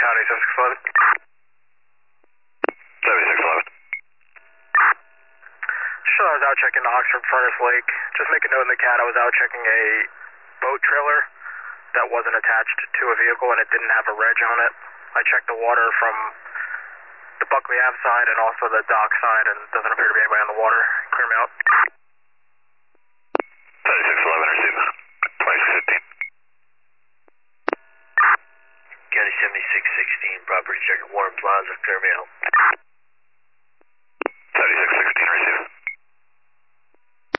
County 7611. 7611. Sure, I was out checking the Oxford Furnace Lake. Just make a note in the CAD, I was out checking a boat trailer that wasn't attached to a vehicle and it didn't have a reg on it. I checked the water from the Buckley Ave side and also the dock side, and doesn't appear to be anybody on the water. Clear me out. 7611, receive 2615. County 7616, property check at Warren Plaza, clear me out.